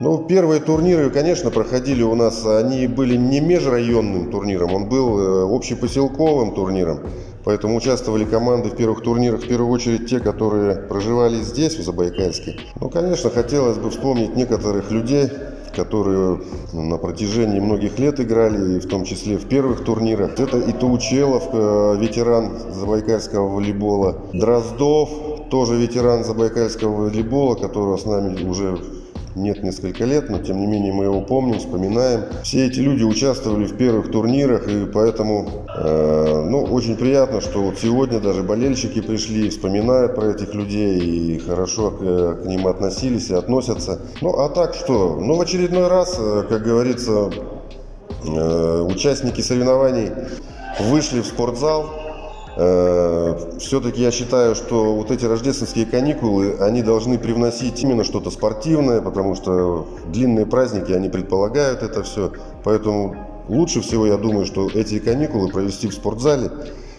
Ну, первые турниры, конечно, проходили у нас, они были не межрайонным турниром, он был общепоселковым турниром. Поэтому участвовали команды в первых турнирах, в первую очередь те, которые проживали здесь, в Забайкальске. Ну, конечно, хотелось бы вспомнить некоторых людей, которые на протяжении многих лет играли, в том числе в первых турнирах. Это и Таучелов, ветеран забайкальского волейбола, Дроздов, тоже ветеран забайкальского волейбола, которого с нами уже нет несколько лет, но тем не менее мы его помним, вспоминаем. Все эти люди участвовали в первых турнирах, и поэтому очень приятно, что вот сегодня даже болельщики пришли, вспоминают про этих людей и хорошо к ним относились и относятся. Ну а так что? Ну в очередной раз, как говорится, участники соревнований вышли в спортзал. Все-таки я считаю, что вот эти рождественские каникулы, они должны привносить именно что-то спортивное, потому что длинные праздники, они предполагают это все. Поэтому лучше всего, я думаю, что эти каникулы провести в спортзале